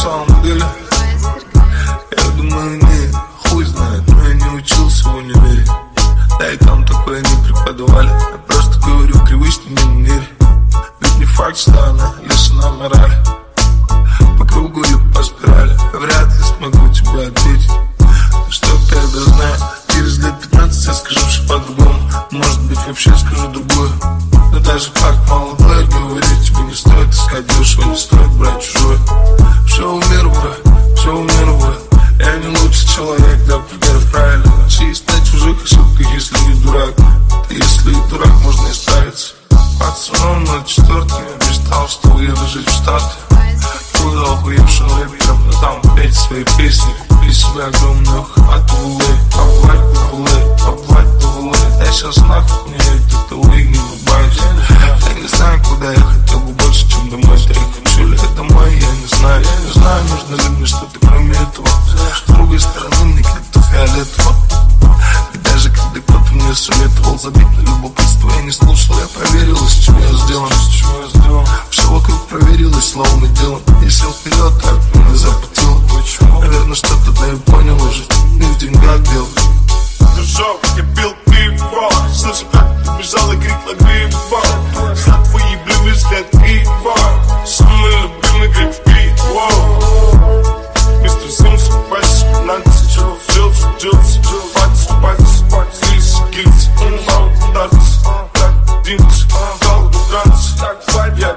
самом деле? Я думаю, не, хуй знает, но я не учился в универе. Да и там такое не преподавали. Я просто говорю в привычном манере. Ведь не факт, что она лишена морали. По кругу и по спирали. Вряд ли смогу тебе ответить. Что ты это знаю. Через лет 15 я скажу все по-другому. Может быть, вообще скажу другое. Но даже факт молодой, говорить тебе не стоит искать дешево, не стоит брать чужое. Все в меру, брат, все в меру, брат. Я не лучший человек, да, примеров правильно. Чисть на чужих ошибках, если не дурак. Да если и дурак, можно исправиться. Пацаном 04 я мечтал, что уеду жить в Штаты. Буду охуевшим рэпером, но там петь свои песни. Купи себе огромную хату в Уле. Побывать в Уле, побывать в Уле. Я сейчас нахуй мне это уик не врубаюсь. Я не знаю, куда я хотел бы больше, чем домой. Да я хочу ли это домой, я не знаю. Я не знаю, нужно ли мне что-то кроме этого. С другой стороны, мне как-то фиолетово. И даже когда кто-то мне советовал забить на любопытство, я не слушал, я проверил, из чего я сделан. Все вокруг проверилось, словно делом. Я сел вперед, так меня запутило. Наверное, что-то да я понял уже. Не в деньгах дело. Дружок, я пил пиво. Слышу, как ты бежал и крик лагриво. За твои блювы взгляд криво. Самый любимый крик в пиво. Мистер Симс, пальцы, Нанси, Джилс, пальцы, слизь, гильз, дартс, динс, голду, ганс. Я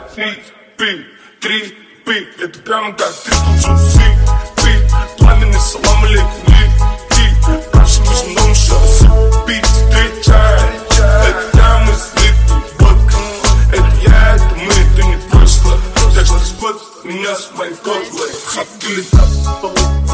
три, это прямо как трипл джуси. Пламенный салам алейкум, лети. Прошу между нами шансы, пить, встречай. Это я, мы слитый водка. Это я, это мы, это не прошлое. Так что схват меня с моей котлой. Хат или тап,